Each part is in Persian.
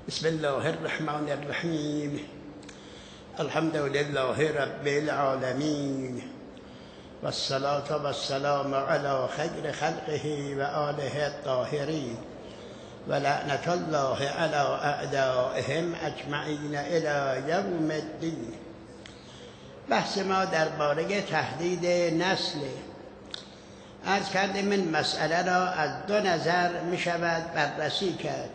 بسم الله الرحمن الرحیم. الحمد لله رب العالمین والصلاة والسلام على خیر خلقه و آله الطاهرین و لعنة الله على اعدائهم اجمعین الی یوم الدین. بحث ما درباره تهدید نسل. عرض کردیم این مسئله را از دو نظر می شود بررسی کرد.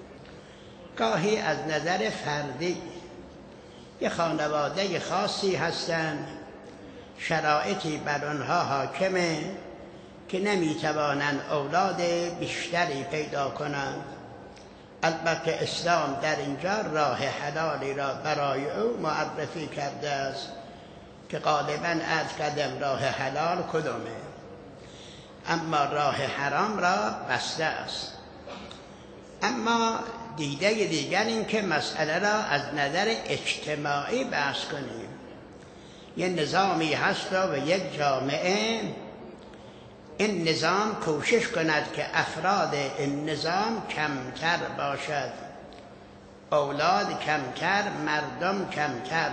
گاهی از نظر فردی، یه خانواده خاصی هستند، شرایطی بر آنها حاکمه که نمیتوانند اولاد بیشتری پیدا کنند. البته اسلام در اینجا راه حلالی را برای او معرفی کرده است که غالباً عرض کردم راه حلال کدومه، اما راه حرام را بسته است. اما دیده دیگر این که مسئله را از نظر اجتماعی بحث کنیم. یه نظامی هست و یک جامعه، این نظام کوشش کند که افراد این نظام کمتر باشد، اولاد کمتر، مردم کمتر،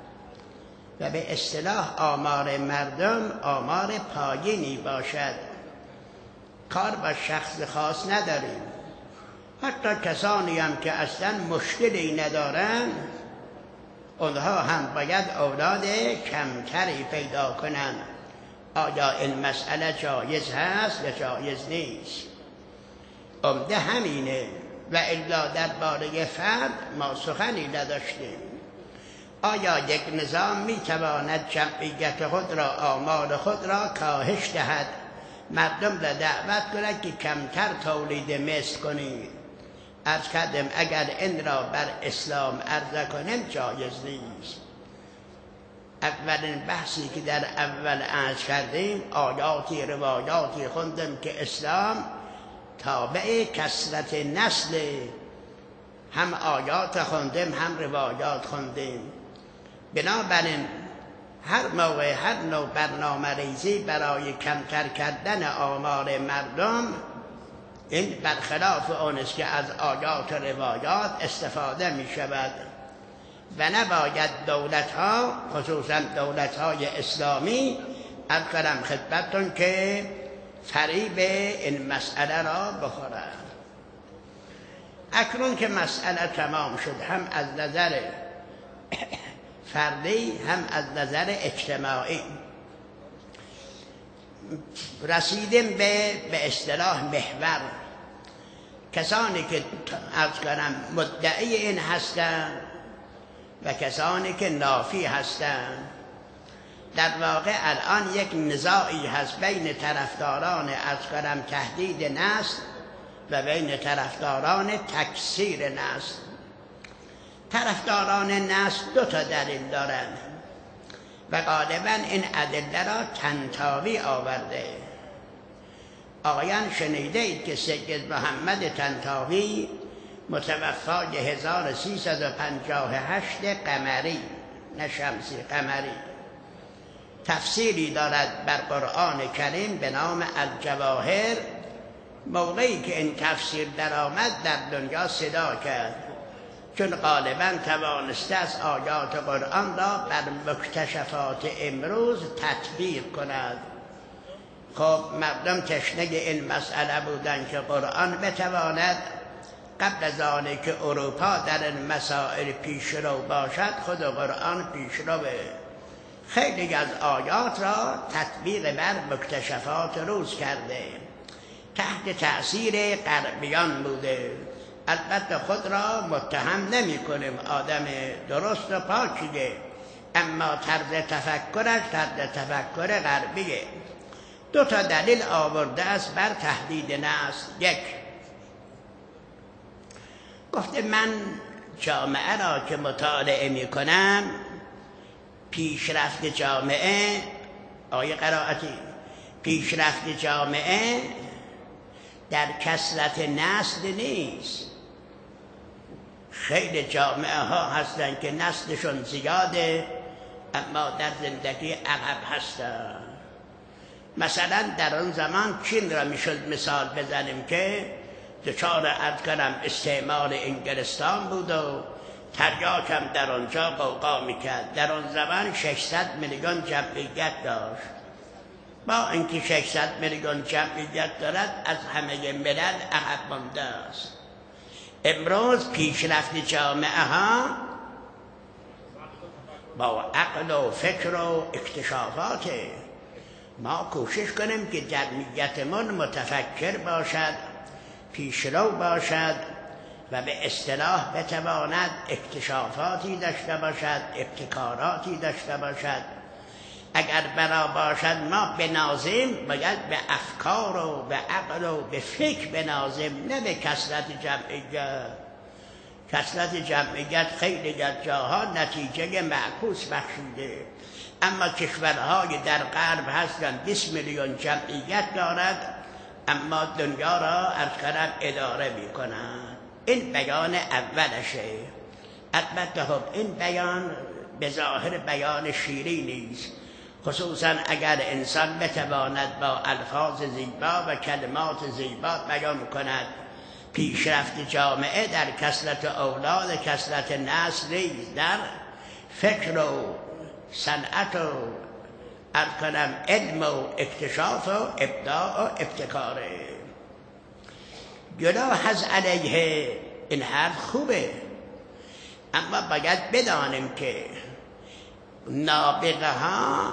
و به اصطلاح آمار مردم آمار پایینی باشد. کار با شخص خاص نداریم. حتی کسانی هم که اصلا مشکلی ندارن، اونها هم باید اولاد کمتری پیدا کنند. آیا این مسئله جایز هست یا جایز نیست؟ عمده همینه، و الا درباره فرد ما سخنی نداشتیم. آیا یک نظام میتواند جمعیت خود را، آمار خود را کاهش دهد، مردم را دعوت کند که کمتر تولید مثل کنید؟ عرض کردم اگر این را بر اسلام عرضه کنیم جایز نیست. اولین بحثی که در اول عرض کردیم، آیاتی روایاتی خوندم که اسلام تابع کثرت نسل، هم آیات خوندیم هم روایات خوندیم. بنابراین هر موقع هر نوع برنامه ریزی برای کمتر کردن آمار مردم، این برخلاف اون است که از آیات و روایات استفاده می شود، و نباید دولت ها، خصوصا دولت های اسلامی، از کنم خدمتتون که فریب این مسئله را بخورند. اکنون که مسئله تمام شد، هم از نظر فردی هم از نظر اجتماعی، رسیدیم به اصطلاح محور. کسانی که عرض کنم مدعی این هستند و کسانی که نافی هستند. در واقع الان یک نزاعی هست بین طرفداران عرض کنم تهدید نسل و بین طرفداران تکثیر نسل. طرفداران نسل دو تا دلیل دارند و غالبا این ادله را طنطاوی آورده. آقایان شنیده اید که سید محمد طنطاوی متوفای 1358 قمری، نه شمسی، قمری، تفسیری دارد بر قرآن کریم به نام الجواهر. موقعی که این تفسیر درآمد در دنیا صدا کرد، چون غالبا توانسته از آیات قرآن را بر مکتشفات امروز تطبیق کند. خب مردم تشنه این مسئله بودند که قرآن بتواند قبل از آنی که اروپا در این مسائل پیشرو باشد، خود قرآن پیشروه. خیلی از آیات را تطبیق بر مکتشفات روز کرده، تحت تأثیر غربیان بوده. البته خود را متهم نمی کنیم، آدم درست و پاکیه، اما طرز تفکرش طرز تفکر غربیه. دو تا دلیل آورده است بر تهدید نسل. یک، گفته من جامعه را که مطالعه می کنم، پیشرفت جامعه، آیه قرائتی، پیشرفت جامعه در کثرت نسل نیست. خیلی جامعه ها هستن که نسلشون زیاده اما در زندگی عقب هستن. مثلا در اون زمان چین را میشد مثال بزنیم که دچار عرض کنم استعمار انگلستان بود و تریاک هم در آنجا قوقا میکرد. در آن زمان 600 میلیون جمعیت داشت. با اینکه 600 میلیون جمعیت دارد از همه ملل عقب مانده است. امروز پیشرفت جامعه ها با عقل و فکر و اکتشافات. ما کوشش کنیم که جمعیتمون متفکر باشد، پیشرو باشد و به اصطلاح بتواند اکتشافاتی داشته باشد، ابتکاراتی داشته باشد. اگر بنا باشد ما بنازیم، باید به افکار و به عقل و به فکر بنازیم، نه به کثرت جمعیت. کثرت جمعیت خیلی از جاها نتیجه معکوس بخشیده. اما کشورهای در غرب هستند 20 میلیون جمعیت دارد، اما دنیا را از کنم اداره می کنند. این بیان اولشه. البته خب این بیان به ظاهر بیان شیرینی است، خصوصا اگر انسان بتواند با الفاظ زیبا و کلمات زیبا بیان کند. پیشرفت جامعه در کثرت اولاد، کثرت نسل نیست، در فکر و صنعت و علم و اکتشاف و ابداع و ابتکاره. گناه از علیه این حرف خوبه، اما باید بدانیم که نابغه ها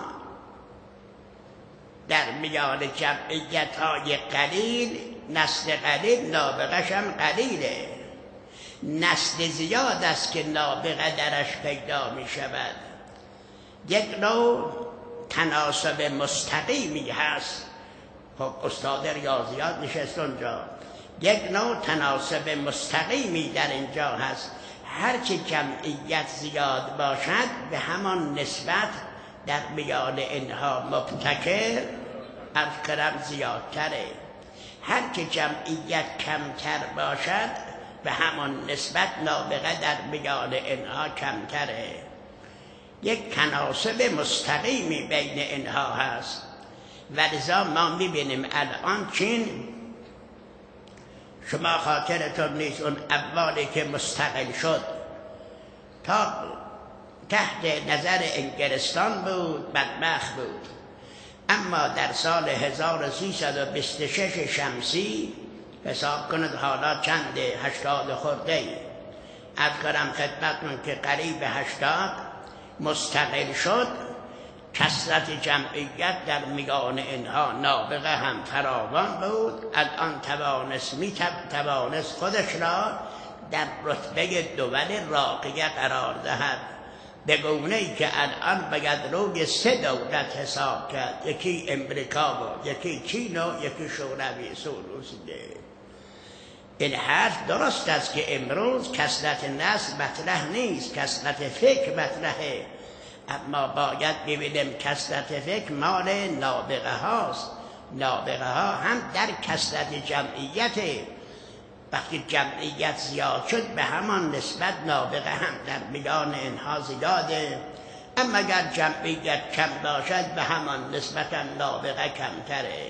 در میان جمعیت های قلیل، نسل قلیل نابغه‌ش هم قلیله. نسل زیاد است که نابغه درش پیدا می شود. یک نوع تناسب مستقیمی هست. خب استاد ریاضیات نشست اونجا. یک نوع تناسب مستقیمی در اینجا هست. هرچی جمعیت زیاد باشد به همان نسبت در میان اینها مبتکر افکارم زیادتره. هرچی جمعیت کمتر باشد به همان نسبت نابغه در میان اینها کمتره. یک تناسب مستقیمی بین اینها هست. ولذا ما میبینیم الان چین، شما خاطرتون نیست اون اولی که مستقل شد تا تحت نظر انگلستان بود، بدبخت بود. اما در سال 1326 شمسی حساب کنید حالا چند 80 خورده از کارم خدمتون که قریب 80 مستقل شد. کثرت جمعیت در میان اینها نابغه هم فراوان بود. الان توانست خودش را در رتبه دول راقیه قرار دهد، به گونه‌ای که الان باید روی 3 دولت حساب کرد، یکی امریکا و یکی چین و یکی شوروی روسیه. این حرف درست است که امروز کثرت نسل مطرح نیست، کثرت فکر مطرحه. اما باید ببینیم کثرت فکر مال نابغه هاست. نابغه ها هم در کثرت جمعیته. وقتی جمعیت زیاد شد به همان نسبت نابغه هم در میان اینها زیاده. اما اگر جمعیت کم باشد به همان نسبت نابغه کمتره.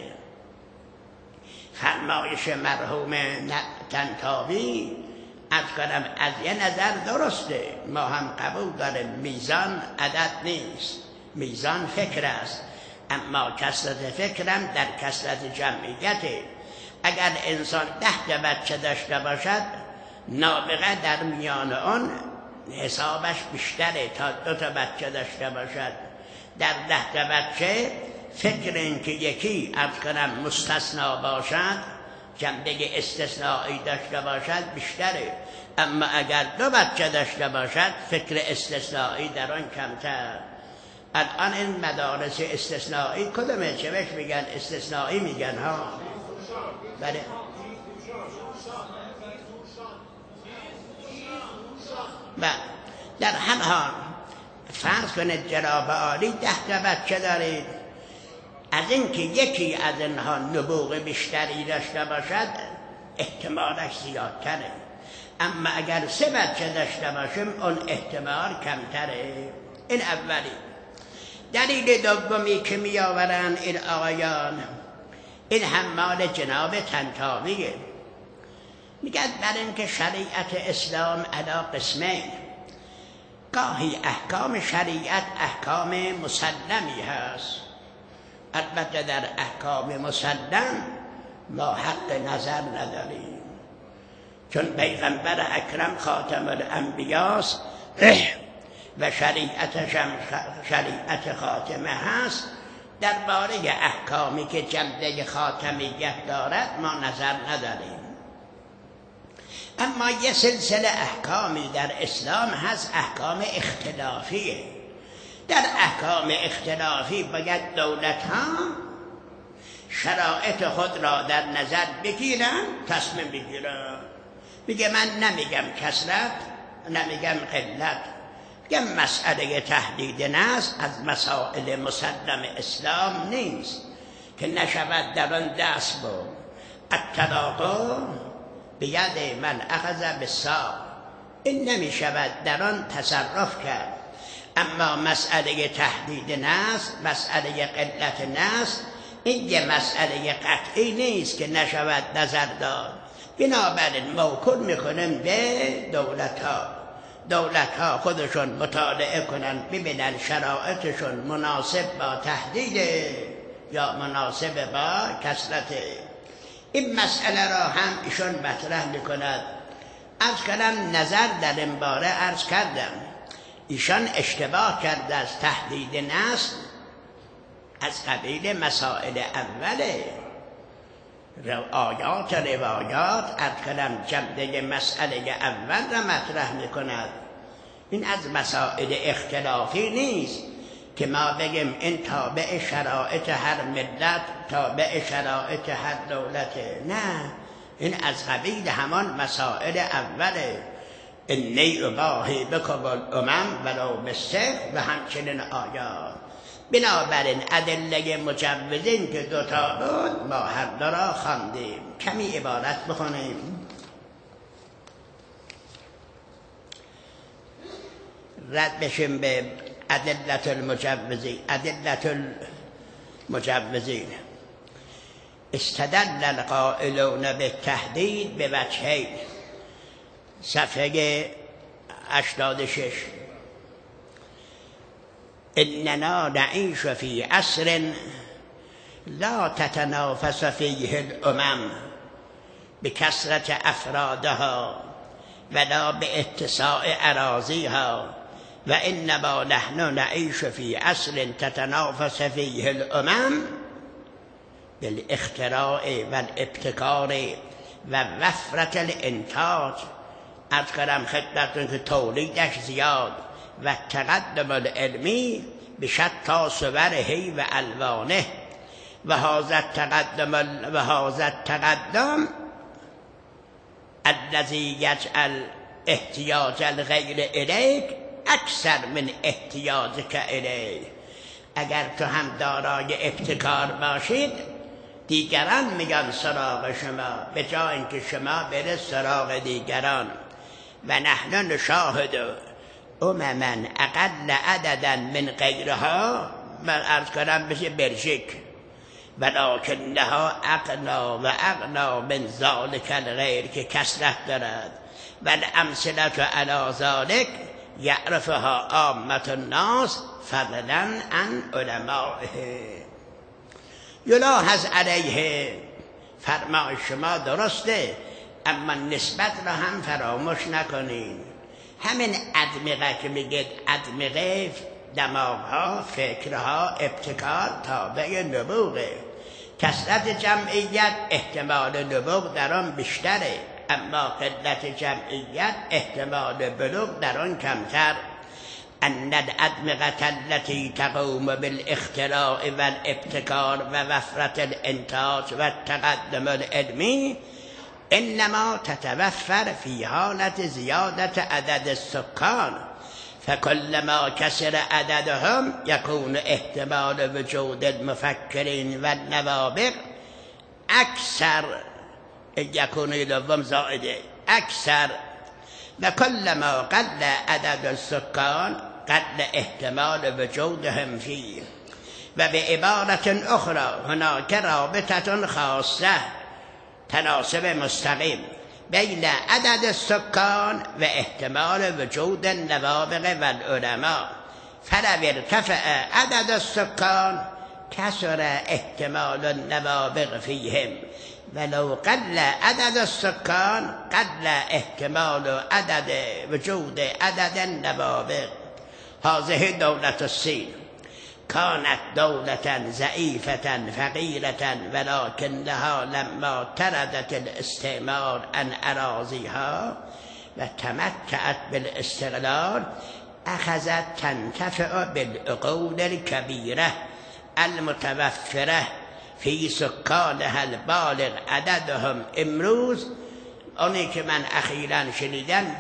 فرمایش مرحوم طنطاوی از کنم از یه نظر درسته، ما هم قبول داریم میزان عدد نیست، میزان فکر است. اما کثرت فکرم در کثرت جمعیته. اگر انسان 10 بچه داشته باشد، نابغه در میان آن حسابش بیشتره تا 2 بچه داشته باشد. در 10 بچه فکر این که یکی از کنم مستثنا باشد، جنبه استثنایی داشته باشد بیشتره. اما اگر 2 بچه داشته باشد فکر استثنایی در آن کمتر. الان این مدارس استثنایی کدومه؟ چه بهش میگن؟ استثنایی میگن ها. بله در هر حال فرض کنید جناب عالی 10 بچه دارید، از اینکه یکی از اینها نبوغ بیشتری داشته باشد احتمالش زیادتره. اما اگر 3 بچه داشته باشیم اون احتمال کمتره. این اولی. دلیل دومی که می آورن این آقایان، این هم مال جناب طنطاویه. میگن برای اینکه شریعت اسلام علی قسمین، گاهی احکام شریعت احکام مسلمی هست، البته در احکام مسلم ما حق نظر نداریم، چون پیغمبر اکرم خاتم الانبیاست و شریعتش هم شریعت خاتمه هست. درباره احکامی که جلوه خاتمیت دارد ما نظر نداریم. اما یه سلسله احکامی در اسلام هست، احکام اختلافیه. در احکام اختلافی باید دولت ها شرایط خود را در نظر بگیرن، تصمیم بگیرن. میگه من نمیگم کثرت، نمیگم قلت، میگم مسئله تحدید نسل از مسائل مسلم اسلام نیست که نشود در آن دست بود. الطلاق بید من اخذ بالساق، این نمی شود در آن تصرف کرد. اما مسئله تحدید نسل، مسئله قلت نسل، این یه مسئله قطعی نیست که نشود نظر داد. بنابراین موکول میکنیم به دولت ها خودشون مطالعه کنن، ببینن شرایطشون مناسب با تحدید یا مناسب با کثرت. این مسئله را هم ایشون مطرح میکند. عرض کردم نظر در این باره عرض کردم ایشان اشتباه کرده از تحدید نسل از قبیل مسائل اوله. آیات و روایات عرض کردم جمله مسئله اول را مطرح میکند. این از مسائل اختلافی نیست که ما بگیم این تابع شرایط هر ملت، تابع شرایط هر دولته. نه، این از قبیل همان مسائل اوله. انی اباهی بکم الامم ولو بالسیف و همچنین آیات. بنابراین ادله مجوزین که دوتا بود ما هر دو را خواندیم. کمی عبارت بخونیم. رد بشیم به ادلت المجوزین. استدل القائلون بالتحدید به وجهین، صفحه 86. اننا نعيش في عصر لا تتنافس فيه الامم بكثرة افرادها ولا باتساع اراضيها وانما نحن نعيش في عصر تتنافس فيه الامم بالاختراع والابتکار ووفرة الانتاج. از کردم خدمتتون که تولیدش زیاد و تقدم العلمی به شتی صوره و الوانه و هذا التقدم الذي يجعل احتیاج الغیر الیک اکثر من احتیاجک الیه. اگر تو هم دارای ابتکار باشید دیگران میگن سراغ شما به جای اینکه شما برید سراغ دیگران. و نحن نشاهد امما اقل عددا من غیرها، من عرض کنم بشه بلژیک، ولکنها اغنا و اغنا من ذلک الغیر که کثرت دارد. و الامثله علی ذلک یعرفها عامه الناس فضلا عن علمائه. یلاحظ علیه، فرمای شما درسته اما نسبت را هم فراموش نکنید. همین ادمغه که میگید ادمغه، دماغها، فکرها، ابتکار تابع نبوغه. کثرت جمعیت احتمال نبوغ در آن بیشتره، اما قلت جمعیت احتمال بلوغ در آن کمتر. ان الادمغه التي تقوم بالاختراع والابتکار و وفرة الانتاج و التقدم العلمی انما تتوفر في حالة زيادة عدد السكان، فكلما كسر عددهم يكون احتمال وجود المفكرين والنوابغ أكثر، يكون لهم زائده أكثر. وكلما قل عدد السكان قل احتمال وجودهم فيه. وبعبارة أخرى هناك رابطة خاصة تناسب مستقیم بین عدد السکان و احتمال وجود النوابغ و العلماء، فلو ارتفع عدد السکان کسر احتمال النوابغ فیهم، ولو قل عدد السکان قل احتمال وجود عدد النوابغ. هذه دولة الصين كانت دولة ضعيفة فقيرة، ولكنها لما تردت الاستعمار عن أراضيها وتمتعت بالاستقلال أخذت تنتفع بالعقول الكبيرة المتوفرة في سكانها البالغ عددهم امروز، اونی که من اخیراً شنیدم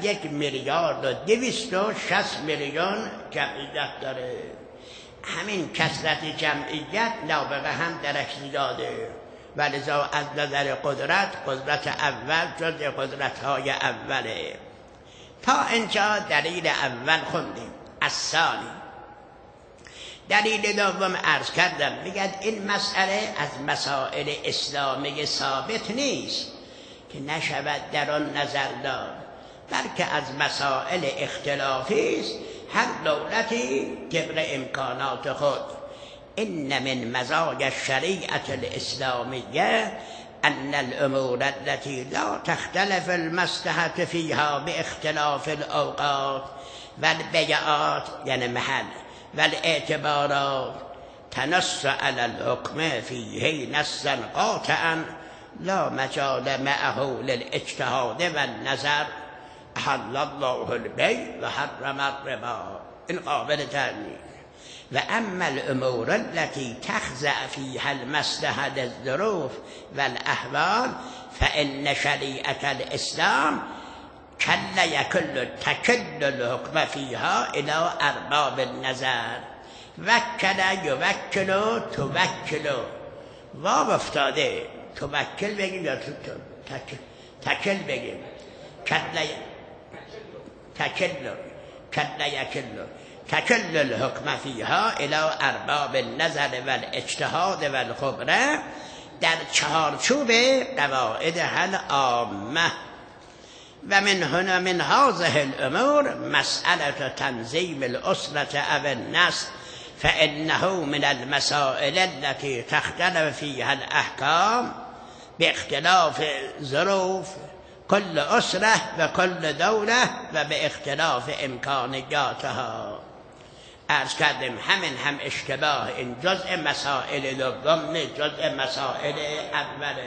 1,260,000,000 جمعیت داره. همین کثرت جمعیت نابغه هم درش زیاده، ولذا از نظر قدرت اول جز قدرت‌های اوله. تا اینجا دلیل اول خوندیم. الثانی، دلیل دوم عرض کردم، میگن این مسئله از مسائل اسلامی ثابت نیست که نشود در آن نظر داد، بلکه از مسائل اختلافی است، هر دولتی طبق امکانات خود. ان من مزايا الشریعة الاسلامیه ان الامور التي لا تختلف المصلحة فيها باختلاف الاوقات والبيعات یعنی محل والاعتبارات تنص على الحكم فيه نصا قاطعا لا مجال معه للاجتهاد والنظر. احل الله البيع وحرم الربا، این قابل تأویل. و اما الامور التي تخضع فيها المصلحة للظروف والاحوال فان شريعة الاسلام تكل الحكم فيها الى ارباب النظر. وکل یوکل توکل، واو افتاده، توکل بگیم یا تکل بگیم، تکل الحكم فيها الى ارباب النظر والاجتهاد والخبره در چارچوب قواعدها العامه. و من هنا من هذه الامور مسألة تنظيم الاسرة او النسل فانه من المسائل التي تختلف فيها الاحكام باختلاف ظروف كل اسره و كل دوله و به اختلاف امکانیاتها. عرض کردیم همین هم اشتباه، این جزء مسائل دوم نه، جزء مسائل اول.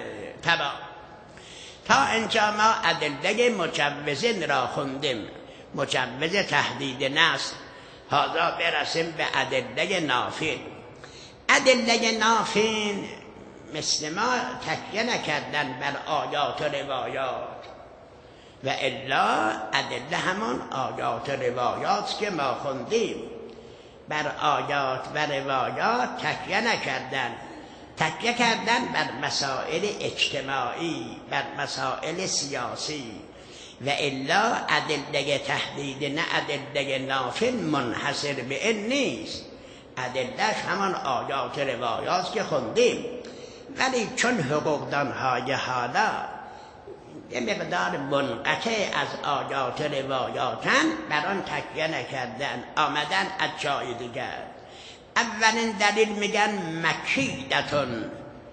تا اینجا ما ادله مجوزین را خوندیم، مجوز تحدید نسل. حالا برسیم به ادله نافین. ادله نافین مثل ما تکیه نکردن بر آیات و روایات، و الا ادله همون آیات و روایات که ما خوندیم. بر آیات و روایات تکیه نکردن، تکیه کردن بر مسائل اجتماعی، بر مسائل سیاسی. و الا ادله تحدید نه ادله نافل منحصر به این نیست، ادلهش همان آیات و روایات که خوندیم. ولی چون حقوقدانهای حالا یه مقدار منقطع از آیات و روایاتن، بر آن تکیه نکردن، آمدن از جای دیگر. اولین دلیل میگن مکیدتون،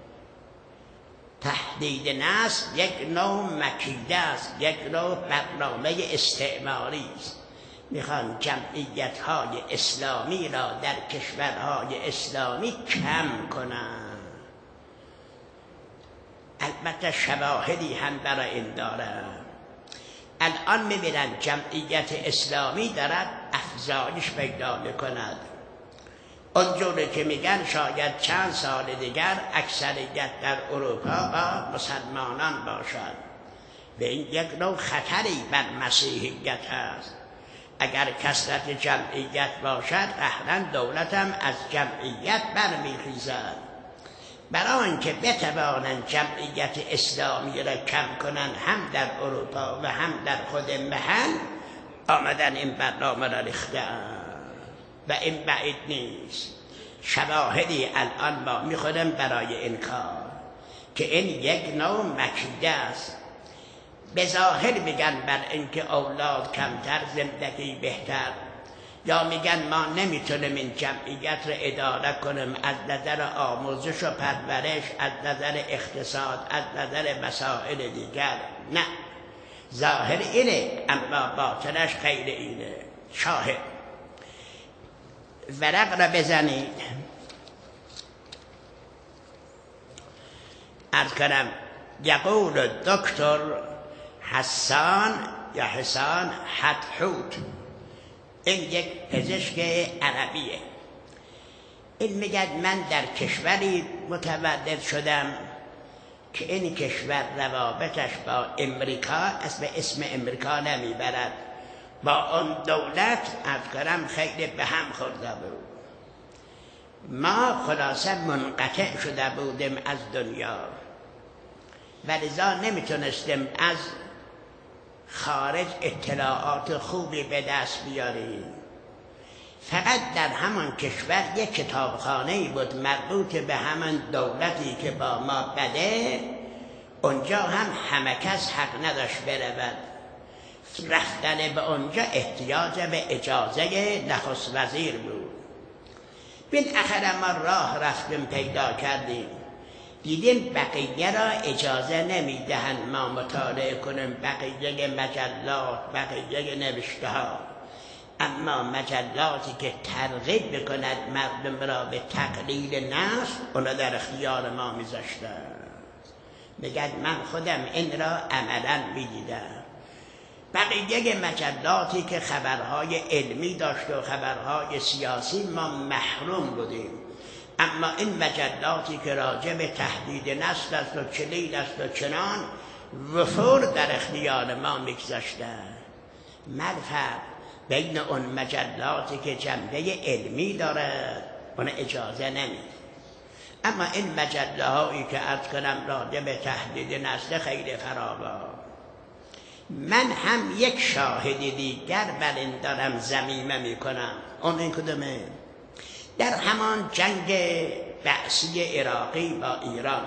تحدید نسل یک نوع مکیده است، یک نوع برنامه استعماری است. میخوان جمعیت‌های اسلامی را در کشورهای اسلامی کم کنند. البته شواهدی هم برای این دارد. الان میبینن جمعیت اسلامی دارد افزایش پیدا میکند. اونجوری که میگن شاید چند سال دیگر اکثریت در اروپا با مسلمانان باشد. به این یک نوع خطری بر مسیحیت است. اگر کثرت جمعیت باشد قهرن دولت هم از جمعیت برمیخیزد. برای اینکه بتوانند جمعیت اسلامی را کم کنند هم در اروپا و هم در خود محل، آمدن این برنامه را ریختند و این بعید نیست. شواهدی الان ما میخورم برای این کار که این یک نوع مکیده است. به ظاهر میگن بر اینکه اولاد کمتر زندگی بهتر، یا میگن ما نمیتونیم این جمعیت رو اداره کنیم از نظر آموزش و پرورش، از نظر اقتصاد، از نظر مسائل دیگر. نه، ظاهر اینه اما باطنش غیر اینه. شاهد ورق را بزنید. عرض کنم یقول دکتر حسان حتحوت، این یک پزشک عربیه. این میگه من در کشوری متولد شدم که این کشور روابطش با امریکا اسم امریکا نمیبرد، با آن دولت افکارم خیلی به هم خورده بود. ما خلاصه منقطع شده بودیم از دنیا و لذا نمیتونستیم از خارج اطلاعات خوبی به دست بیاریم. فقط در همان کشور یک کتابخانه‌ای بود مربوط به همان دولتی که با ما بده، اونجا هم همه کس حق نداشت برود. رفتن به اونجا احتیاج به اجازه نخست وزیر بود. بالاخره ما راه رفتیم پیدا کردیم، دیدیم بقیه را اجازه نمیدهند ما مطالعه کنیم، بقیه مجلات، بقیه نوشته ها. اما مجلاتی که ترغیب بکند مردم را به تقلیل نسل، اونا در اختیار ما میذاشتند. میگن من خودم این را عملا میدیدم. بقیه مجلاتی که خبرهای علمی داشت و خبرهای سیاسی ما محروم بودیم، اما این مجلاتی که راجع به تهدید نسل است و چنین است و چنان وفور در اختیار ما میگذاشتند. فرق بین اون مجلاتی که جنبه علمی دارد اون اجازه نمیده، اما این مجله هایی که عرض کنم راجع به تهدید نسل خیلی فراوان. من هم یک شاهد دیگر بر این دارم ضمیمه میکنم. اون این کدومه؟ در همان جنگ بعثی عراقی با ایران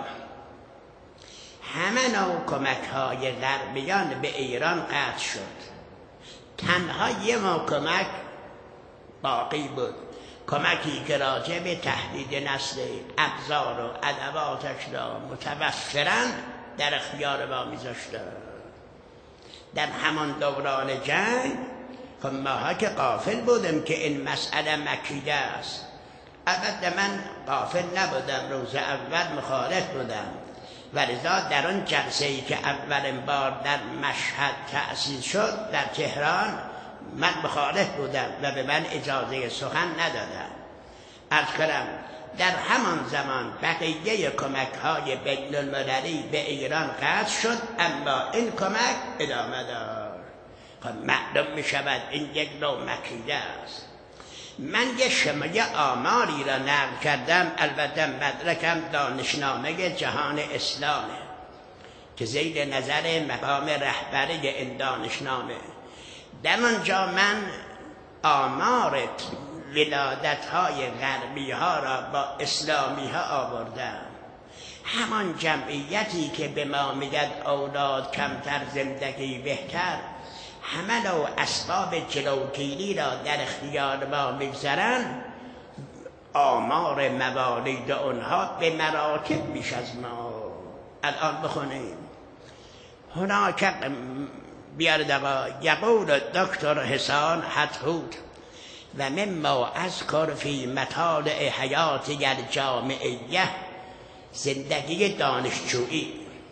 همه نوع کمک های غربیان به ایران قطع شد. تنها یه نوع کمک باقی بود، کمکی که راجع به تهدید نسل ابزار و ادواتش را متوفراً در اختیار ما میذاشتند. در همان دوران جنگ خب ماها که غافل بودیم که این مسئله مکیده است. البته من غافل نبودم، روز اول مخالف بودم و لذا در آن جلسه‌ای که اولین بار در مشهد تأسیس شد در تهران من مخالف بودم و به من اجازه سخن ندادم. عرض کنم در همان زمان بقیه کمک های بین المللی به ایران قطع شد، اما این کمک ادامه داشت. خب معلوم می شود این یک نوع مکیده است. من یه آماری را نقل کردم، البته مدرکم دانشنامه جهان اسلامه که زیر نظر مقام رهبری این دانشنامه. در آنجا من آمار ولادت های غربی ها را با اسلامی ها آوردم. همان جمعیتی که به ما میگد اولاد کمتر زندگی بهتر، همه نوع اسباب جلوگیری را در اختیار ما میگذارن. آمار موالید اونها به مراتب بیش از ما. الان بخونیم هناك بیارد آقا یقول دکتر حسان حتحوت و مما اذکر فی مطالع حیاتی الجامعیه، زندگی دانشجویی،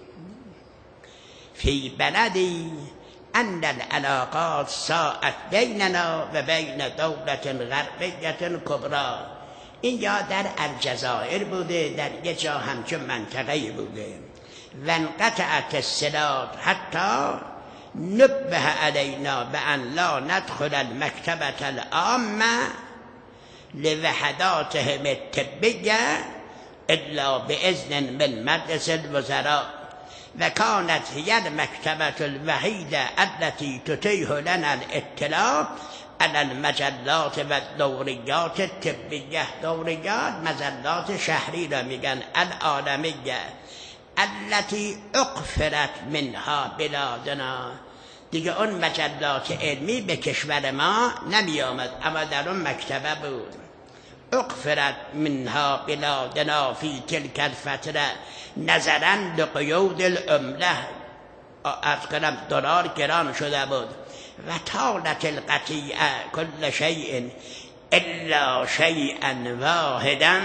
فی بلدی ان العلاقات ساءت بیننا و بین دولت غربیت کبرا. این یا در الجزایر بوده، در یه جا همچون منطقه‌ای بوده. و انقطعت الصلات حتی نبه علینا بأن لا ندخل المکتبة العامة لوحداتهم الطبیة الا بإذن من مجلس الوزراء و كانت هي المكتبة الوحيدة التي تتيح لنا الاطلاع على المجلات و الدوريات الطبية. دوريات مجلات شهری را میگن، العالمیه التي اغفرت منها بلادنا. دیگه اون مجلات علمی به کشور ما نمی آمد، اما در اون مکتبه بود. اغفرت منها بلادنا فی تلک الفتره نظرا لقیود العمله. از کنم دلار گران شده بود. و طالت القطیعه کل شیء الا شیئا واحدا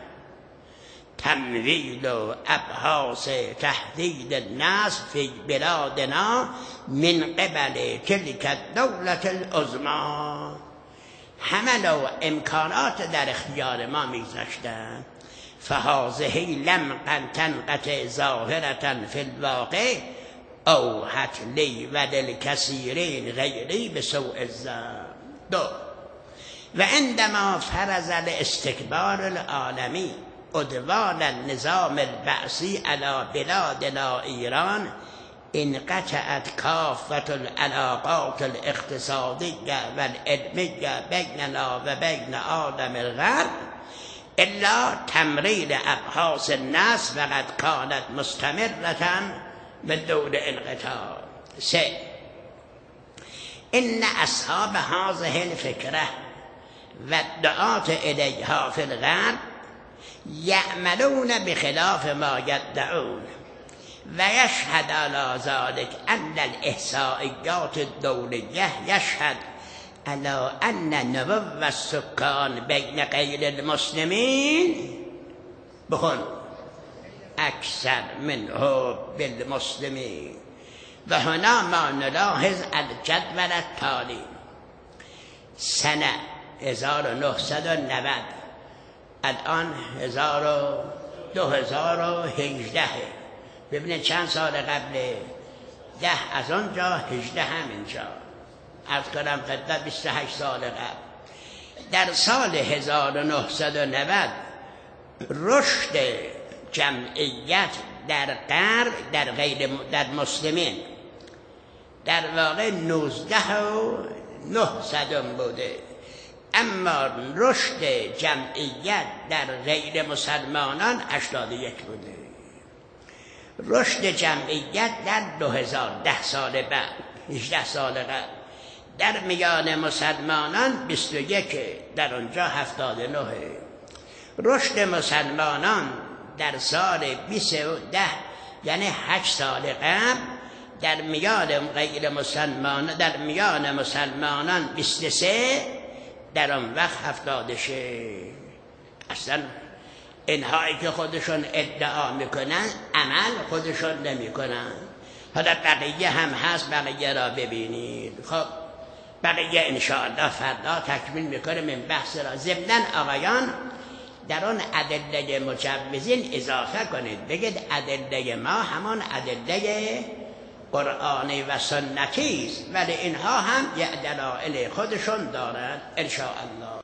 تمویل و ابحاث تحدید النسل فی بلادنا من قبل تلک الدولة العظمی. همه نوع امکانات در اختیار ما میگذاشتن. فهذه لم تنقطع ظاهرة فی الواقع اوحت لی و للکثیرین غیری بسوء الظن. دو، و عندما فرض الاستکبار العالمی عدوان النظام البعثی علی بلادنا ایران انقطعت کافة العلاقات الاقتصادیة والعلمیة بیننا و بین عالم الغرب الا تمرین ابحاث النسل وقد كانت مستمرة بدون انقطاع. سه، ان اصحاب هذه الفكرة و الدعاة الیها فی الغرب یعملون بخلاف ما یدعون و یشهد علی ذلك ان الاحصائیات الدولیه یشهد علی ان نمو السکان بین غیر المسلمین بخون اکثر منه بالمسلمین. و هنا ما نلاحظ الجدول التالي سنه 1990 الان 2018. ببینید چند سال قبل 10 از اونجا 18 همینجا. از کنم خدمت 28 سال قبل. در سال 1990 رشد جمعیت در غرب در مسلمین در واقع 19.9 بوده، اما رشد جمعیت در غیر مسلمانان 81 بوده. رشد جمعیت در 2010 سال بعد 18 سال قبل در میان مسلمانان 21، در اونجا 79. رشد مسلمانان در سال 2010 یعنی 8 سال قبل در میان غیر مسلمان در میان مسلمانان 23، در اون وقت 76. اصلا اینهایی که خودشون ادعا میکنن عمل خودشون نمیکنن. حالا بقیه هم هست، بقیه را ببینید. خب بقیه انشاءالله فردا تکمیل میکنه من بحث را. ضمناً آقایان در اون ادله مجوزین اضافه کنید، بگید ادله ما همان ادله قرآنی و سنتی است، ولی اینها هم یه دلایل خودشون دارند انشاءالله.